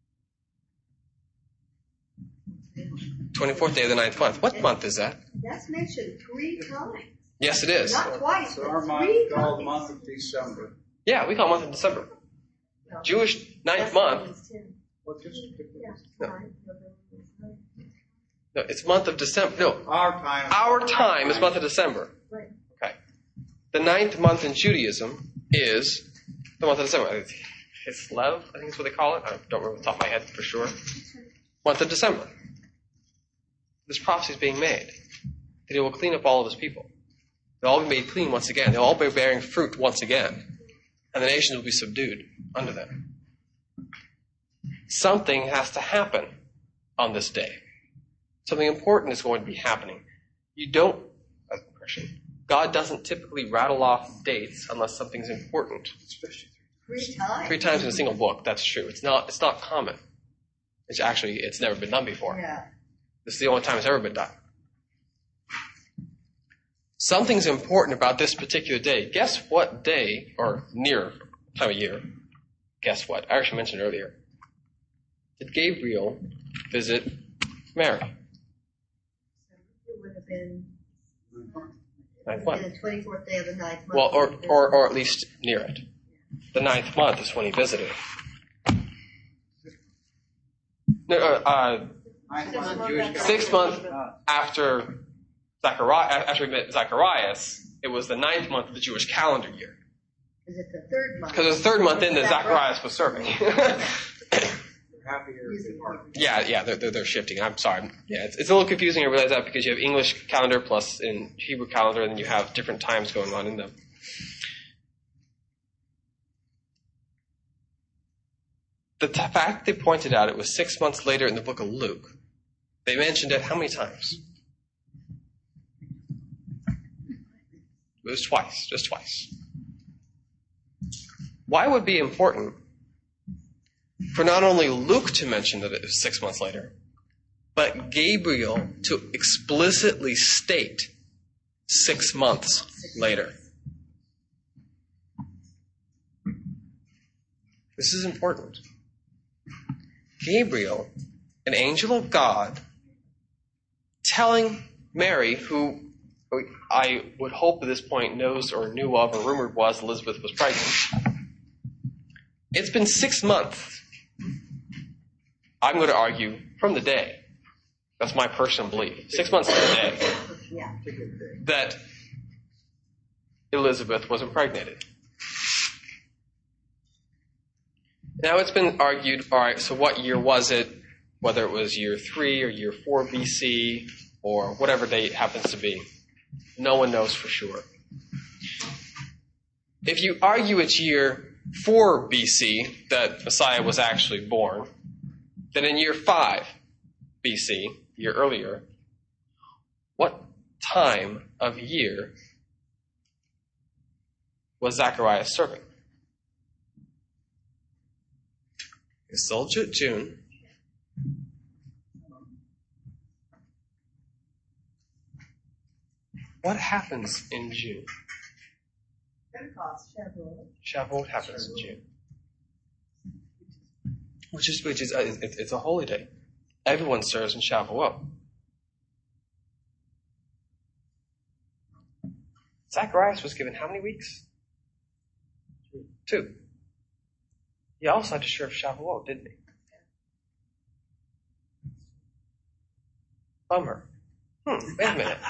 twenty-fourth day of the ninth month. What month is that? That's mentioned three times. Yes, it is. Not twice, So but our month three called times. month of December. Yeah, we call it month of December. No. Jewish ninth That's month. Romans ten. What just Yeah, No. nine, November, nine. No, it's month of December. No, our time? our time is month of December. Right. Okay. The ninth month in Judaism is the month of December. It's Kislev, I think is what they call it. I don't remember off the top of my head for sure. Month of December. This prophecy is being made that he will clean up all of his people. They'll all be made clean once again. They'll all be bearing fruit once again. And the nations will be subdued under them. Something has to happen on this day. Something important is going to be happening. You don't, as a Christian, God doesn't typically rattle off dates unless something's important. Three times. Three times in a single book, that's true. It's not it's not common. It's actually, it's never been done before. Yeah. This is the only time it's ever been done. Something's important about this particular day. Guess what day, or near time of year, guess what? I actually mentioned earlier. Did Gabriel visit Mary? It would have been, Ninth been month. the twenty-fourth day of the ninth month. Well, or, or, or at least near it. The ninth month is when he visited. No, uh, uh, Ninth Six month months Jewish after- six months Uh, after Zachariah, after we met Zacharias, it was the ninth month of the Jewish calendar year. Is it the third month? Because it was the third month in that Is that Zacharias was serving. half a year Using apart. yeah, yeah, they're, they're, they're shifting. I'm sorry. Yeah, it's, it's a little confusing. I realize that because you have English calendar plus in Hebrew calendar, and then you have different times going on in them. The t- fact they pointed out it was six months later in the book of Luke. They mentioned it how many times? It was twice, just twice. Why would it be important for not only Luke to mention that it was six months later, but Gabriel to explicitly state six months later? This is important. Gabriel, an angel of God, telling Mary, who I would hope at this point knows or knew of or rumored was Elizabeth was pregnant. It's been six months, I'm going to argue, from the day. That's my personal belief. Six months from the day Yeah. that Elizabeth was impregnated. Now it's been argued, all right, so what year was it? Whether it was year three or year four B C or whatever date happens to be. No one knows for sure. If you argue it's year four B C that Messiah was actually born, then in year five B C, a year earlier, what time of year was Zacharias serving? It's still Ju- June. What happens in June? Pentecost, Shavuot. Shavuot happens in June, which is which is uh, it, it's a holy day. Everyone serves in Shavuot. Zacharias was given how many weeks? Two. He also had to serve Shavuot, didn't he? Bummer. Hmm, wait a minute.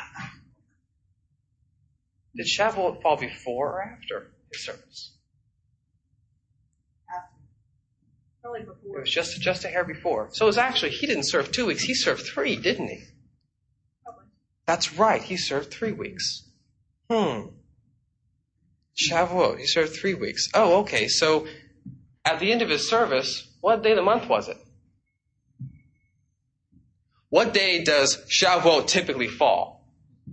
Did Shavuot fall before or after his service? Probably It before. was just, just a hair before. So it was actually, he didn't serve two weeks, he served three, didn't he? Probably. That's right, he served three weeks. Hmm. Shavuot, he served three weeks. Oh, okay, so at the end of his service, what day of the month was it? What day does Shavuot typically fall?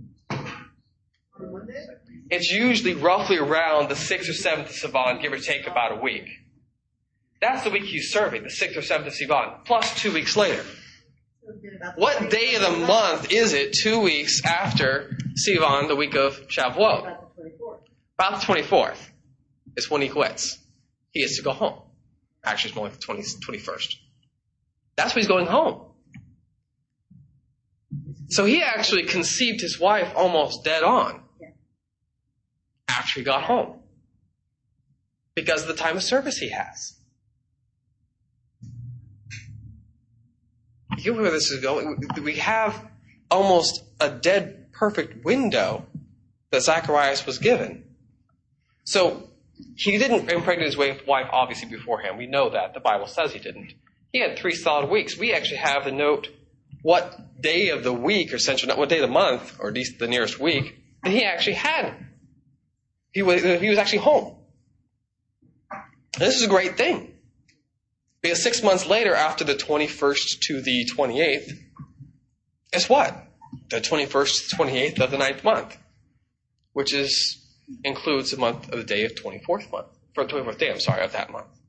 It's usually roughly around the sixth or seventh of Sivan, give or take about a week. That's the week he's serving, the sixth or seventh of Sivan, plus two weeks later. What day of the month is it two weeks after Sivan, the week of Shavuot? About the twenty-fourth. About the twenty-fourth is when he quits. He has to go home. Actually, it's more like the twentieth, twenty-first. That's when he's going home. So he actually conceived his wife almost dead on after he got home because of the time of service he has. You know where this is going? We have almost a dead perfect window that Zacharias was given. So he didn't impregnate his wife obviously beforehand. We know that. The Bible says he didn't. He had three solid weeks. We actually have the note what day of the week, or essentially not what day of the month, or at least the nearest week, that he actually had. He was, he was actually home. And this is a great thing. Because six months later, after the twenty-first to the twenty-eighth, guess what? The twenty-first to the twenty-eighth of the ninth month, which is includes the month of the day of twenty-fourth month, for the twenty-fourth day, I'm sorry, of that month.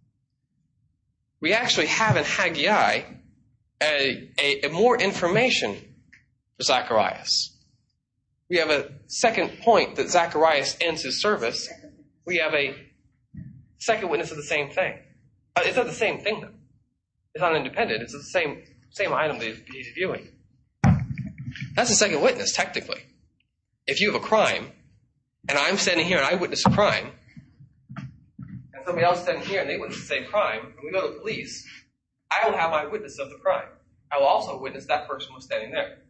We actually have in Haggai a, a, a more information for Zacharias. We have a second point that Zacharias ends his service. We have a second witness of the same thing. Uh, it's not the same thing, though. It's not independent. It's the same same item that he's viewing. That's the second witness, technically. If you have a crime, and I'm standing here and I witness a crime, and somebody else standing here and they witness the same crime, and we go to the police, I will have my witness of the crime. I will also witness that person who's standing there.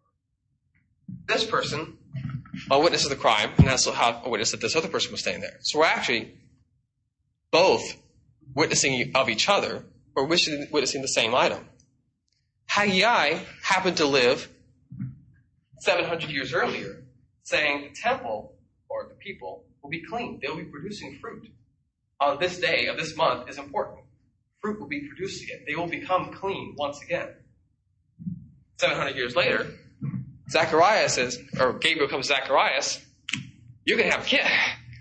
This person, a witness of the crime, and also have a witness that this other person was standing there. So we're actually both witnessing of each other, or witnessing the same item. Haggai happened to live seven hundred years earlier, saying the temple, or the people, will be clean. They will be producing fruit. On this day of this month is important. Fruit will be produced again. They will become clean once again. seven hundred years later, Zacharias says, or Gabriel comes to Zacharias, you're going to have a kid.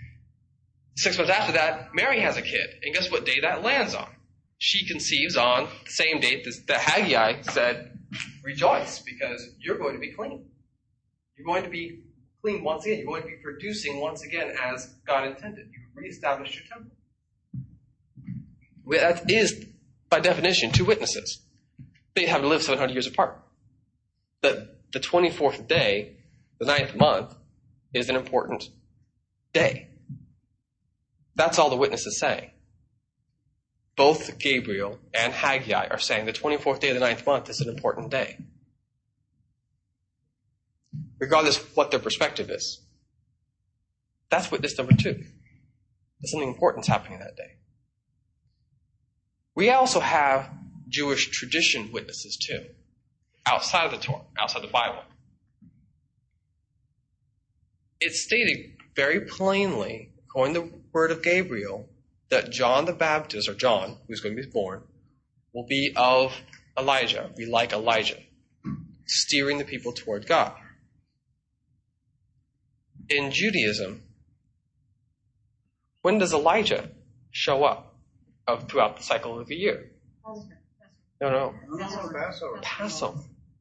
Six months after that, Mary has a kid. And guess what day that lands on? She conceives on the same date that Haggai said, rejoice, because you're going to be clean. You're going to be clean once again. You're going to be producing once again as God intended. You've reestablished your temple. Well, that is, by definition, two witnesses. They have to live seven hundred years apart. The, the twenty-fourth day, the ninth month, is an important day. That's all the witnesses say. Both Gabriel and Haggai are saying the twenty-fourth day of the ninth month is an important day. Regardless of what their perspective is. That's witness number two. There's something important happening that day. We also have Jewish tradition witnesses too. Outside of the Torah, outside the Bible. It's stated very plainly, according to the word of Gabriel, that John the Baptist, or John, who's going to be born, will be of Elijah, be like Elijah, steering the people toward God. In Judaism, when does Elijah show up of, throughout the cycle of the year? No, no. Oh, Passover. Passover.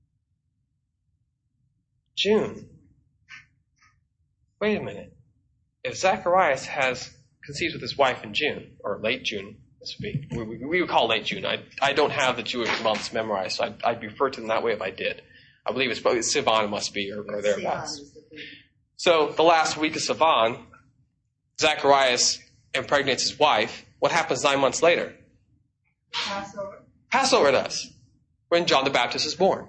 June. Wait a minute. If Zacharias has conceived with his wife in June, or late June, this would be, we, we, we would call late June. I, I don't have the Jewish months memorized, so I'd, I'd refer to them that way if I did. I believe it's probably Sivan must be, or, or thereabouts. So the last week of Sivan, Zacharias impregnates his wife. What happens nine months later? Passover. Passover does, when John the Baptist is born.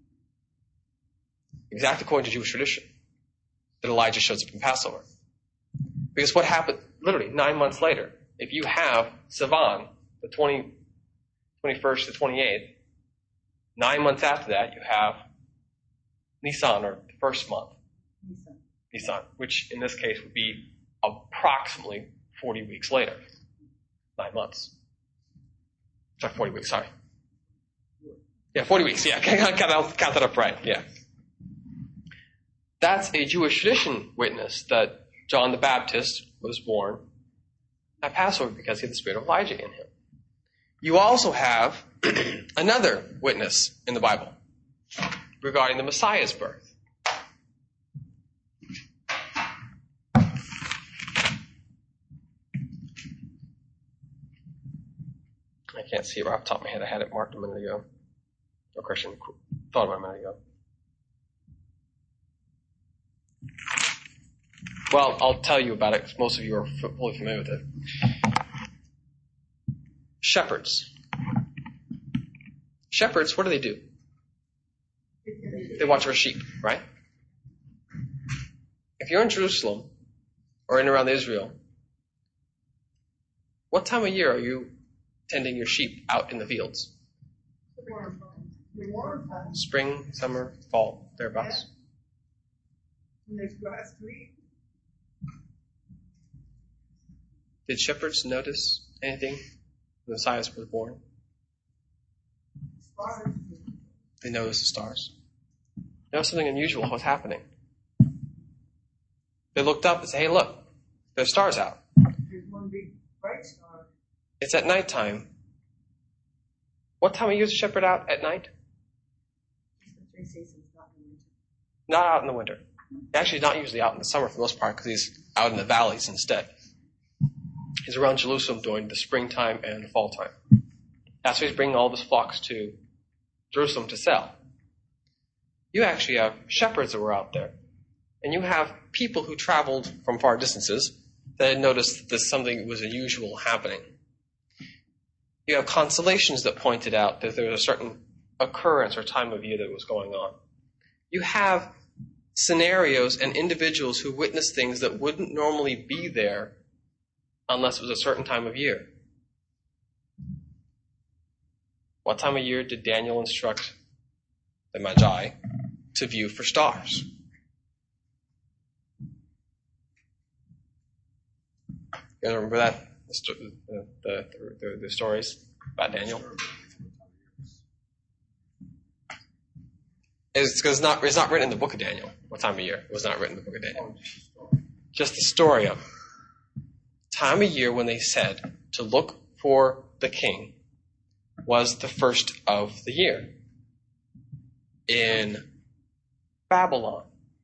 Exactly according to Jewish tradition, that Elijah shows up in Passover. Because what happened, literally, nine months later, if you have Sivan, the twentieth, twenty-first to twenty-eighth, nine months after that, you have Nisan, or the first month. Nisan. Nisan, which in this case would be approximately forty weeks later. Nine months. Sorry, forty weeks, sorry. Yeah, forty weeks, yeah. Count that, count that up right, yeah. That's a Jewish tradition witness that John the Baptist was born at Passover because he had the spirit of Elijah in him. You also have another witness in the Bible regarding the Messiah's birth. I can't see it right off the top of my head. I had it marked a minute ago. Or Christian thought about it a minute ago. Well, I'll tell you about it because most of you are fully familiar with it. Shepherds. Shepherds, what do they do? They watch over sheep, right? If you're in Jerusalem or in around Israel, what time of year are you tending your sheep out in the fields? Spring, summer, fall, thereabouts. When there's grass to eat. Did shepherds notice anything when the Messiah was born? Stars. They noticed the stars. They noticed something unusual was happening. They looked up and said, hey, look, there's stars out. There's one big bright star. It's at nighttime. What time of year is a shepherd out at night? Not out in the winter. Actually, not usually out in the summer for the most part because he's out in the valleys instead. He's around Jerusalem during the springtime and the fall time. That's why he's bringing all his flocks to Jerusalem to sell. You actually have shepherds that were out there. And you have people who traveled from far distances that had noticed that something was unusual happening. You have constellations that pointed out that there was a certain occurrence or time of year that was going on. You have scenarios and individuals who witnessed things that wouldn't normally be there unless it was a certain time of year. What time of year did Daniel instruct the Magi to view for stars? You guys remember that? The, the, the, the, the stories about Daniel? It's because it's not, it's not written in the book of Daniel. What time of year? It was not written in the book of Daniel. Just the story of time of year when they said to look for the king was the first of the year. In Babylon.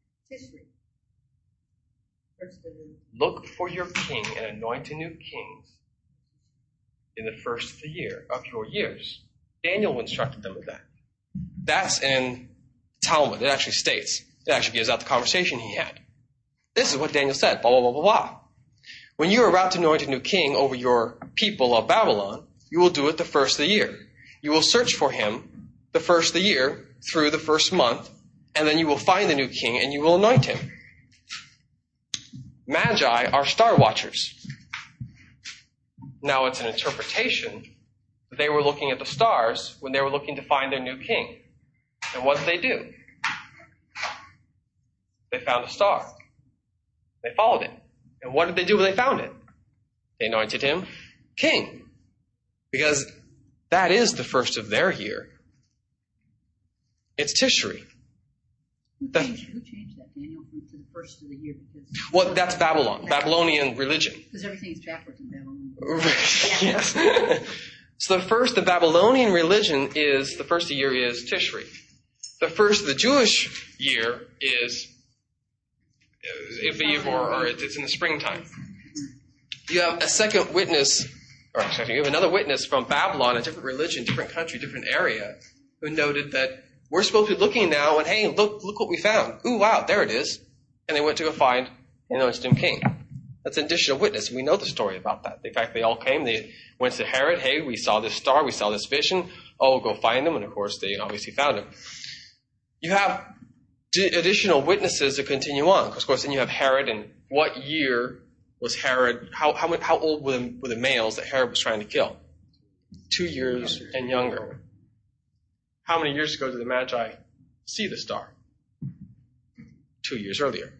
Look for your king and anoint a new king in the first of the year of your years. Daniel instructed them with that. That's in Talmud. It actually states. It actually gives out the conversation he had. This is what Daniel said. Blah, blah, blah, blah, blah. When you are about to anoint a new king over your people of Babylon, you will do it the first of the year. You will search for him the first of the year through the first month, and then you will find the new king and you will anoint him. Magi are star watchers. Now it's an interpretation that they were looking at the stars when they were looking to find their new king. And what did they do? They found a star. They followed it. And what did they do when they found it? They anointed him king. Because that is the first of their year. It's Tishri. Who The- changed, who changed that, Daniel, from to the first of the year? Because Well, that's Babylon. Babylonian religion. because everything's backwards in Babylon. Yes. So the first, the Babylonian religion is, the first of the year is Tishri. The first of the Jewish year is Aviv, or, or it's in the springtime. You have a second witness, or excuse me, you have another witness from Babylon, a different religion, different country, different area, who noted that we're supposed to be looking now and, hey, look, look what we found. Ooh, wow, there it is. And they went to go find an anointed him king. That's an additional witness. We know the story about that. In fact, they all came. They went to Herod. Hey, we saw this star. We saw this vision. Oh, go find him. And, of course, they obviously found him. You have d- additional witnesses to continue on. Because, of course, then you have Herod. And what year was Herod? How how, how old were the, were the males that Herod was trying to kill? Two years and younger. How many years ago did the Magi see the star? Two years earlier.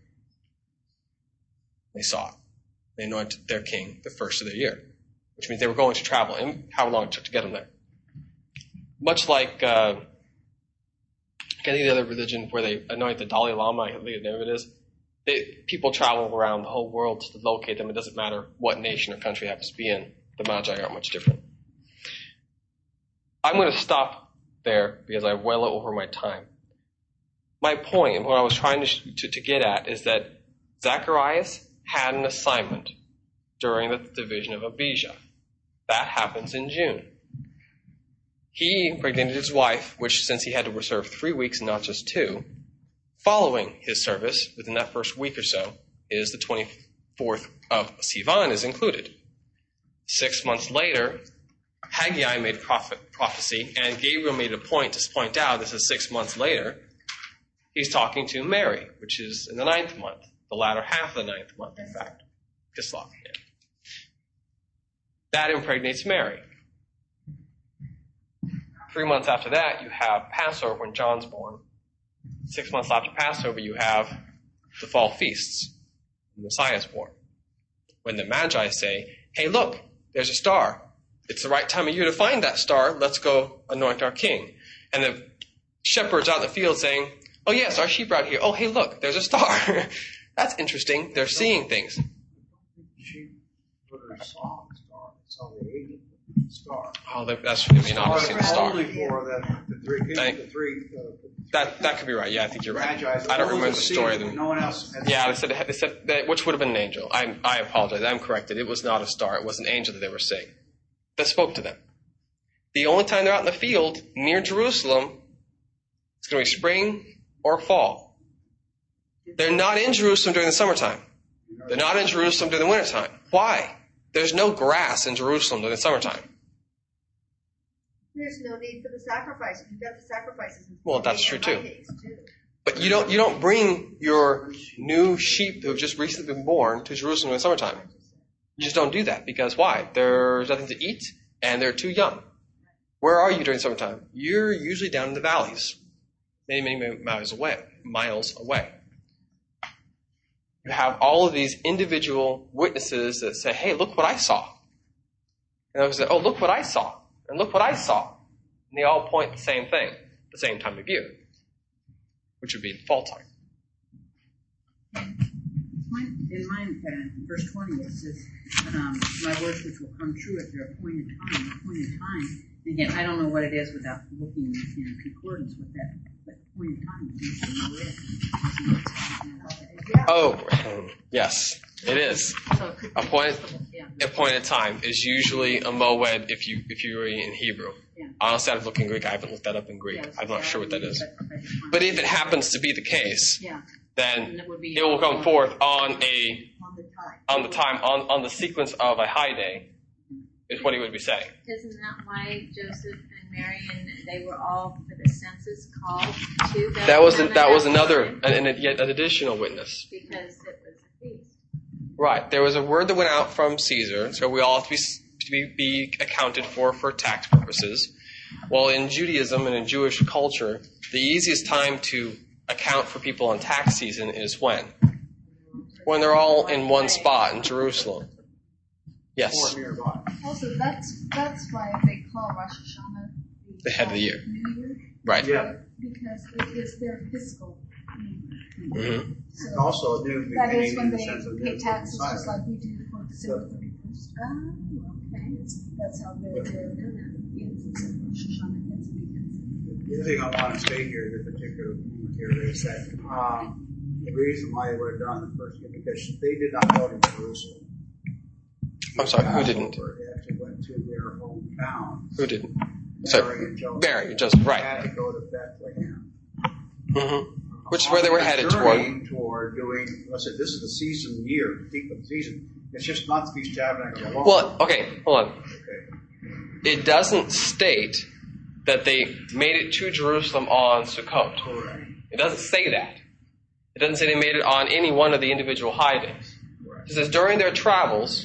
They saw it. They anointed their king the first of the year, which means they were going to travel. And how long it took to get them there? much like uh, any other religion where they anoint the Dalai Lama, I believe the name of it is, they, people travel around the whole world to locate them. It doesn't matter what nation or country happens to be in. The Magi aren't much different. I'm going to stop there because I'm well over my time. My point, and what I was trying to, to, to get at, is that Zacharias had an assignment during the division of Abijah. That happens in June. He impregnated his wife, which since he had to serve three weeks and not just two, following his service, within that first week or so, is the twenty-fourth of Sivan is included. Six months later, Haggai made prophet, prophecy, and Gabriel made a point to point out this is six months later. He's talking to Mary, which is in the ninth month, the latter half of the ninth month, in fact. Kislev, yeah. That impregnates Mary. Three months after that, you have Passover when John's born. Six months after Passover, you have the fall feasts. The Messiah's born. When the Magi say, hey, look, there's a star. It's the right time of year to find that star. Let's go anoint our king. And the shepherds out in the field saying, oh, yes, our sheep are out here. Oh, hey, look, there's a star. That's interesting. They're seeing things. She saw the star. They saw the age of the star. Oh, that's they may not have seen the star. Only for the, the three kings, Thank- the three. Uh, That that could be right. Yeah, I think you're right. Magi's. I don't Only remember the see story of it, them. No one else. Has Yeah, they said they said that, which would have been an angel. I I apologize. I'm corrected. It was not a star. It was an angel that they were seeing that spoke to them. The only time they're out in the field near Jerusalem, it's going to be spring or fall. They're not in Jerusalem during the summertime. They're not in Jerusalem during the wintertime. Why? There's no grass in Jerusalem during the summertime. There's no need for the sacrifices. You've got the sacrifices. In Well, that's true, too. days, too. But you don't you don't bring your new sheep who have just recently been born to Jerusalem in the summertime. You just don't do that because why? There's nothing to eat and they're too young. Where are you during summertime? You're usually down in the valleys, many many miles away. Miles away. You have all of these individual witnesses that say, "Hey, look what I saw," and others say, "Oh, look what I saw," and look what I saw, and they all point the same thing, the same time of year, which would be fall time. In my uh, verse twenty, it says, um, "My words which will come true at their appointed time." Appointed time. Again, I don't know what it is without looking in concordance with that. But appointed time is usually it. Oh, yes, it is. So it could be Appointed, yeah. appointed time is usually a moed if you if you read in Hebrew. Yeah. Honestly, I've looked in Greek. I haven't looked that up in Greek. Yes, I'm not sure what that is. but- but- But if it happens to be the case, yeah, then And it would be- it will come forth on a On the time. on the time on, on the sequence of a high day, is what he would be saying. Isn't that why Joseph and Mary and they were all for the census called to Bethlehem? That was at that was another time? and, and yet an additional witness. Because it was a feast. Right. There was a word that went out from Caesar, so we all have to be to be, be accounted for for tax purposes. Well, in Judaism and in Jewish culture, the easiest time to account for people on tax season is when? When they're all in one spot in Jerusalem. Yes. Or nearby. Also, that's that's why they call Rosh Hashanah The head of the year. New Year, Right. Yeah. because it is their fiscal year. hmm So Also, a new that beginning is when in the they sense of pay new taxes, Messiah. just like we do for December thirty-first. Oh, okay. That's how their their is. It's in Rosh Hashanah. It's because The other thing I want to say here, in particular moment here, is that um, the reason why they were done the first year, because they did not go to Jerusalem. I'm sorry, who didn't? They actually went to their hometown. Who didn't? So, Mary and Joseph. Mary, Joseph, right. Had to go to Bethlehem. hmm Which is where they were headed toward. Journeying toward doing, let's say, this is the season year, peak of the season. It's just not the Feast of Tabernacles alone. Well, okay, hold on. Okay. It doesn't state that they made it to Jerusalem on Sukkot. Correct. It doesn't say that. It doesn't say they made it on any one of the individual high days. Correct. It says during their travels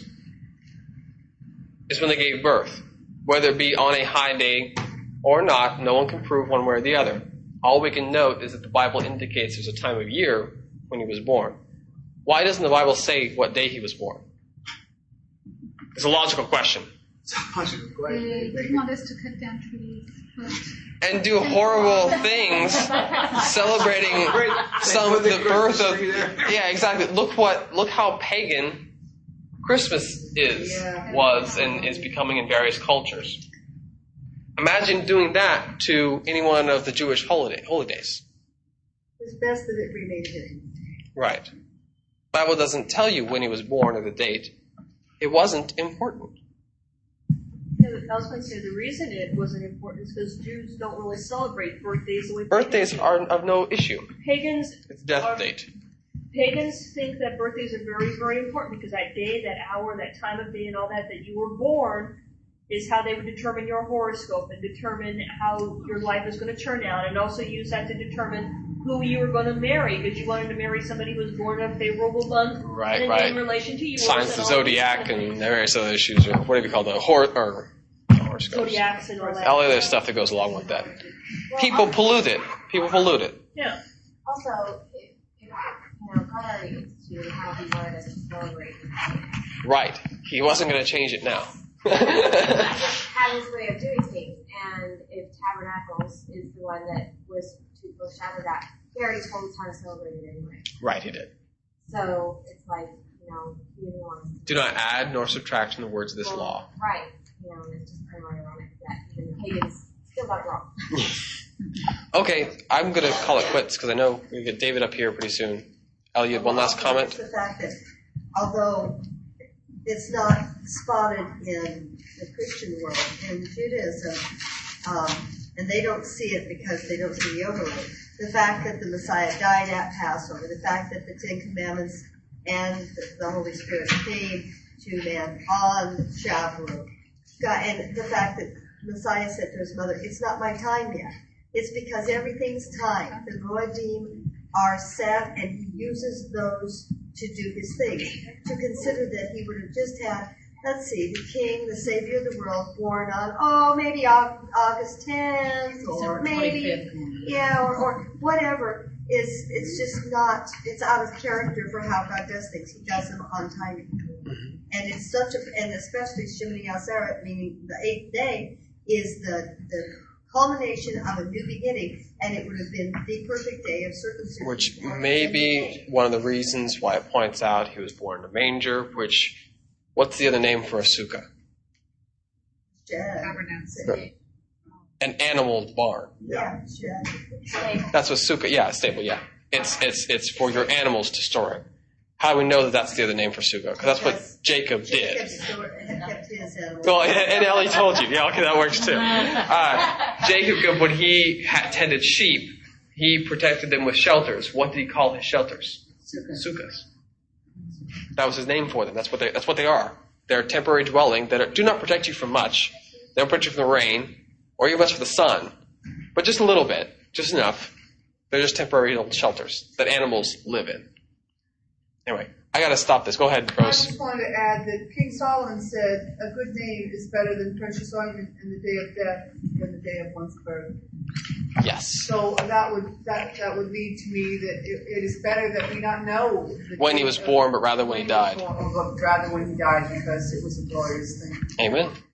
is when they gave birth. Whether it be on a high day or not, no one can prove one way or the other. All we can note is that the Bible indicates there's a time of year when he was born. Why doesn't the Bible say what day he was born? It's a logical question. so much of a question. They, They they want us to cut down trees, but And do horrible things celebrating some put the the birth Christmas of tree there. yeah, exactly. Look what look how pagan Christmas is Yeah. was and is becoming in various cultures. Imagine doing that to any one of the Jewish holiday holy days. It's best that it remained hidden. Right. Bible doesn't tell you when he was born or the date. It wasn't important. Yeah, I was going to say the reason it wasn't important is because Jews don't really celebrate birthdays the way Birthdays pagans are of no issue. do. Pagans It's death are, date. Pagans think that birthdays are very, very important because that day, that hour, that time of day, and all that that you were born is how they would determine your horoscope and determine how your life is going to turn out, and also use that to determine who you were going to marry because you wanted to marry somebody who was born in a favorable month Right, and right. in relation to yours. Signs of the and all these zodiac kind of and things. various other issues, or whatever you call the hor or horoscopes. Zodiacs and all that. All the other stuff that goes along with that. People pollute it. People pollute it. Yeah. Also, if, if you know, God already instituted how He wanted us to celebrate, Right. He wasn't going to change it now. had His way of doing things, and if Tabernacles is the one that was to foreshadow that, He already told us how to celebrate it anyway. Right, he did. So it's like, you know, He didn't want us to Do not add nor subtract from the words of this Well, law. Right. You know, and it's just kind of ironic that even the pagans still got it wrong. Okay, I'm going to call it quits because I know we get David up here pretty soon. Ellie, you had one last comment? It's the fact that although it's not spotted in the Christian world, in Judaism, um, and they don't see it because they don't see the overlay, the fact that the Messiah died at Passover, the fact that the Ten Commandments and the, the Holy Spirit came to man on Shavuot, God, and the fact that Messiah said to his mother, "It's not my time yet." It's because everything's time. The Moedim are set, and he uses those to do his things. To consider that he would have just had, let's see, the King, the Savior of the world, born on, oh, maybe Au- August tenth, or December maybe, twenty-fifth. yeah, or, or whatever, is it's just not, it's out of character for how God does things. He does them on timing. And it's such a, and especially Shemini Atzeret, meaning the eighth day, is the, the culmination of a new beginning, and it would have been the perfect day of circumcision. Which may be one of the reasons why it points out he was born in a manger, which, what's the other name for a sukkah? Shed. An animal barn. Yeah, shed. That's what sukkah, yeah, stable, yeah. It's it's it's for your animals to store it. How do we know that that's the other name for sukkah? Because that's what Jacob did. Jacob stored- had kept his animals. Well, and, and Ellie told you. Yeah, okay, that works too. Uh, Jacob, when he had tended sheep, he protected them with shelters. What did he call his shelters? Sukkahs. That was his name for them. That's what they. That's what they are. They're a temporary dwelling that are, do not protect you from much. They don't protect you from the rain or even much from the sun, but just a little bit, just enough. They're just temporary little shelters that animals live in. Anyway, I got to stop this. Go ahead, I Rose. just wanted to add that King Solomon said, "A good name is better than precious ointment in the day of death than the day of one's birth." Yes. So that would that that would lead to me that it, it is better that we not know the When he date was of- born, but rather when he died. was born, or rather when he died, because it was a glorious thing. Amen.